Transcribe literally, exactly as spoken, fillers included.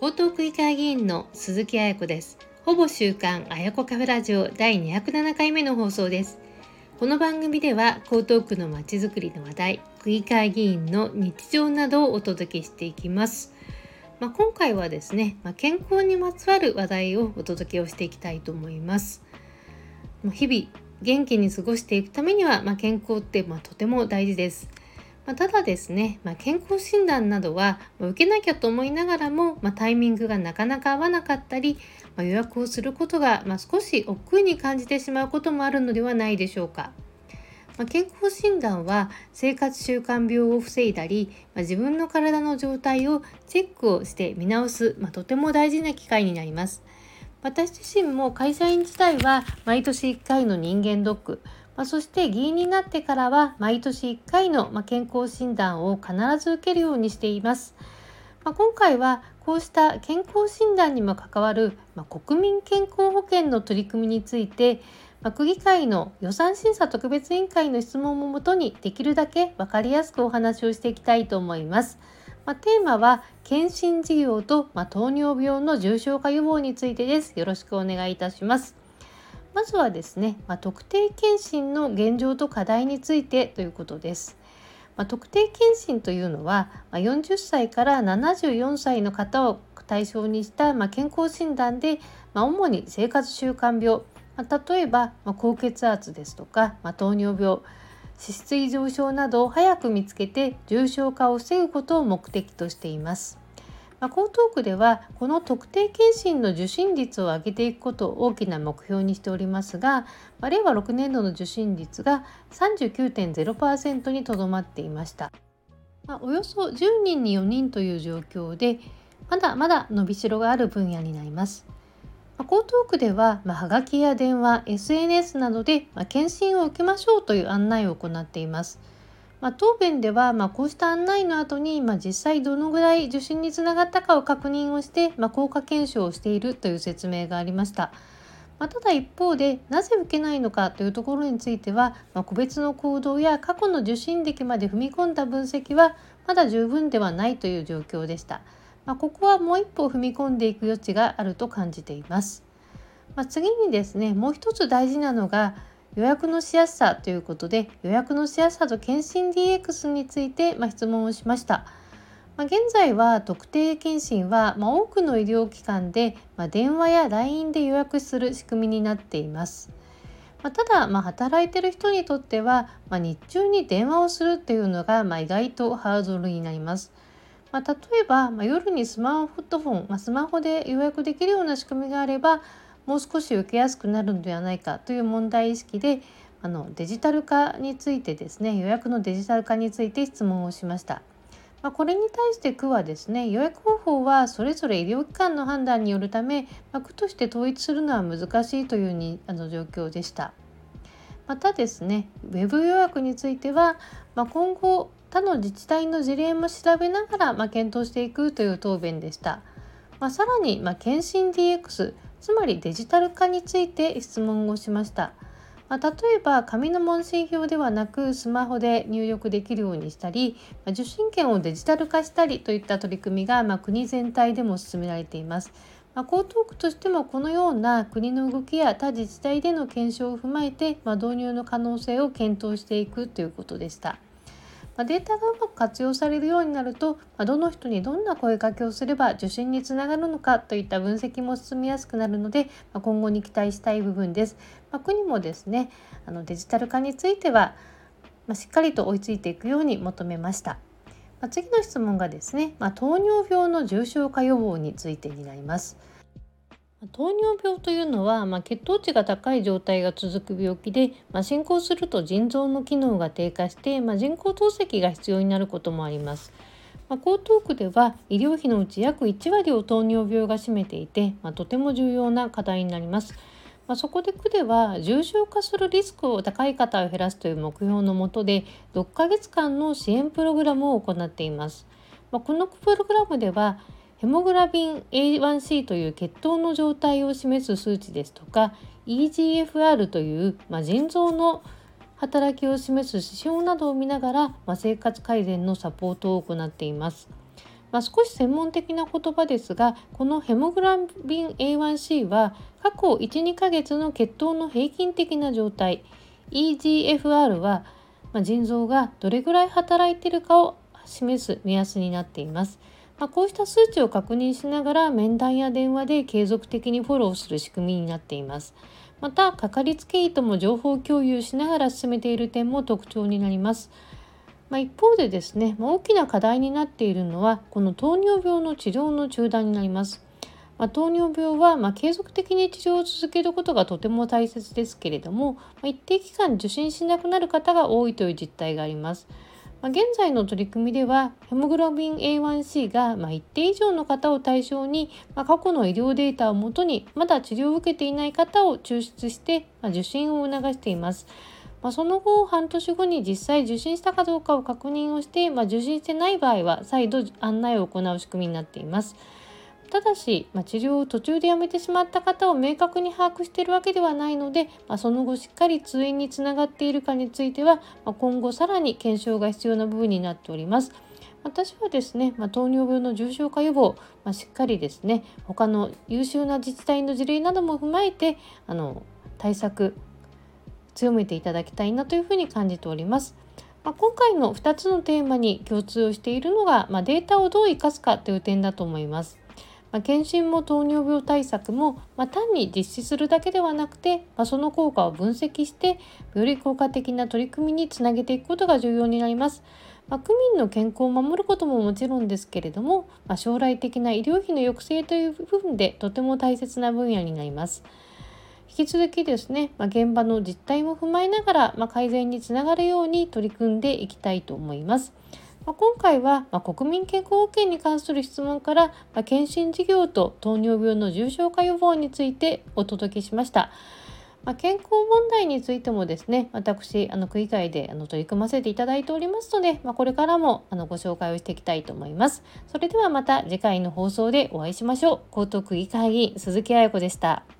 江東区議会議員の鈴木彩子です。ほぼ週刊彩子カフェラジオだいにひゃくななかいめの放送です。この番組では江東区のまちづくりの話題、区議会議員の日常などをお届けしていきます。まあ、今回はですね、まあ、健康にまつわる話題をお届けをしていきたいと思います。日々元気に過ごしていくためには、まあ、健康ってまあとても大事です。まあ、ただですね、まあ、健康診断などは受けなきゃと思いながらも、まあ、タイミングがなかなか合わなかったり、まあ、予約をすることが、まあ、少し億劫に感じてしまうこともあるのではないでしょうか。まあ、健康診断は生活習慣病を防いだり、まあ、自分の体の状態をチェックをして見直す、まあ、とても大事な機会になります。私自身も会社員時代は毎年いっかいの人間ドック、まあ、そして議員になってからは毎年いっかいの健康診断を必ず受けるようにしています。まあ、今回はこうした健康診断にも関わる、まあ、国民健康保険の取り組みについて、まあ、区議会の予算審査特別委員会の質問をもとにできるだけ分かりやすくお話をしていきたいと思います。まあ、テーマは検診事業と、まあ、糖尿病の重症化予防についてです。よろしくお願いいたします。まずはですね、まあ、特定健診の現状と課題についてということです。まあ、特定健診というのは、まあ、よんじゅっさいからななじゅうよんさいの方を対象にした、まあ、健康診断で、まあ、主に生活習慣病、まあ、例えば、まあ、高血圧ですとか、まあ、糖尿病、脂質異常症などを早く見つけて重症化を防ぐことを目的としています。まあ、江東区ではこの特定健診の受診率を上げていくことを大きな目標にしておりますが、まあ、れいわろくねんどの受診率が さんじゅうきゅうてんゼロパーセント にとどまっていました。まあ、およそじゅうにんによにんという状況で、まだまだ伸びしろがある分野になります。まあ、江東区では、まあ、はがきや電話、エスエヌエス などで、まあ、検診を受けましょうという案内を行っています。まあ、当弁では、まあ、こうした案内の後に、まあ、実際どのぐらい受診につながったかを確認をして、まあ、効果検証をしているという説明がありました。まあ、ただ一方で、なぜ受けないのかというところについては、まあ、個別の行動や過去の受診歴まで踏み込んだ分析はまだ十分ではないという状況でした。まあ、ここはもう一歩踏み込んでいく余地があると感じています。まあ、次にですね、もう一つ大事なのが予約のしやすさということで、予約のしやすさと検診 ディーエックス について、まあ、質問をしました。まあ、現在は特定健診は、まあ、多くの医療機関で、まあ、電話や ライン で予約する仕組みになっています。まあ、ただ、まあ、働いている人にとっては、まあ、日中に電話をするっていうのが、まあ、意外とハードルになります。まあ、例えば、まあ、夜にスマートフォン、まあ、スマホで予約できるような仕組みがあれば、もう少し受けやすくなるのではないかという問題意識で、あのデジタル化についてですね、予約のデジタル化について質問をしました。まあ、これに対して区はですね、予約方法はそれぞれ医療機関の判断によるため、まあ、区として統一するのは難しいというにあの状況でした。またですね、ウェブ予約については、まあ、今後他の自治体の事例も調べながら、まあ、検討していくという答弁でした。まあ、さらに、まあ、検診 ディーエックス、つまりデジタル化について質問をしました。まあ、例えば紙の問診票ではなくスマホで入力できるようにしたり、まあ、受診券をデジタル化したりといった取り組みが、まあ、国全体でも進められています。まあ、江東区としてもこのような国の動きや他自治体での検証を踏まえて、まあ、導入の可能性を検討していくということでした。まあ、データがうまく活用されるようになると、まあ、どの人にどんな声かけをすれば受診につながるのかといった分析も進みやすくなるので、まあ、今後に期待したい部分です。まあ、区にもですね、あのデジタル化については、まあ、しっかりと追いついていくように求めました。まあ、次の質問がですね、まあ、糖尿病の重症化予防についてになります。糖尿病というのは、まあ、血糖値が高い状態が続く病気で、まあ、進行すると腎臓の機能が低下して、まあ、人工透析が必要になることもあります。まあ、江東区では医療費のうち約いちわりを糖尿病が占めていて、まあ、とても重要な課題になります。まあ、そこで区では重症化するリスクを高い方を減らすという目標のもとでろっかげつかんの支援プログラムを行っています。まあ、このプログラムではヘモグロビン エーワンシー という血糖の状態を示す数値ですとか イージーエフアール という、まあ、腎臓の働きを示す指標などを見ながら、まあ、生活改善のサポートを行っています。 まあ、少し専門的な言葉ですが、このヘモグロビン エーワンシー は過去 いち、にかげつの血糖の平均的な状態、 イージーエフアール は、まあ、腎臓がどれぐらい働いているかを示す目安になっています。まあ、こうした数値を確認しながら面談や電話で継続的にフォローする仕組みになっています。また、かかりつけ医とも情報共有しながら進めている点も特徴になります。まあ、一方でですね、まあ、大きな課題になっているのはこの糖尿病の治療の中断になります。まあ、糖尿病はまあ継続的に治療を続けることがとても大切ですけれども、まあ、一定期間受診しなくなる方が多いという実態があります。まあ、現在の取り組みではヘモグロビン エーワンシー がまあ一定以上の方を対象に、まあ、過去の医療データをもとにまだ治療を受けていない方を抽出して、まあ、受診を促しています。まあ、その後半年後に実際受診したかどうかを確認をして、まあ、受診してない場合は再度案内を行う仕組みになっています。ただし、まあ、治療を途中でやめてしまった方を明確に把握しているわけではないので、まあ、その後しっかり通院につながっているかについては、まあ、今後さらに検証が必要な部分になっております。私はですね、まあ、糖尿病の重症化予防、まあ、しっかりですね、他の優秀な自治体の事例なども踏まえてあの対策強めていただきたいなというふうに感じております。まあ、今回のふたつのテーマに共通をしているのが、まあ、データをどう生かすかという点だと思います。まあ、検診も糖尿病対策も、まあ、単に実施するだけではなくて、まあ、その効果を分析してより効果的な取り組みにつなげていくことが重要になります。まあ、区民の健康を守ることももちろんですけれども、まあ、将来的な医療費の抑制という部分でとても大切な分野になります。引き続きですね、まあ、現場の実態も踏まえながら、まあ、改善につながるように取り組んでいきたいと思います。まあ、今回は、まあ、国民健康保険に関する質問から、まあ、検診事業と糖尿病の重症化予防についてお届けしました。まあ、健康問題についてもですね、私あの区議会であの取り組ませていただいておりますので、まあ、これからもあのご紹介をしていきたいと思います。それではまた次回の放送でお会いしましょう。江東区議会議員鈴木彩子でした。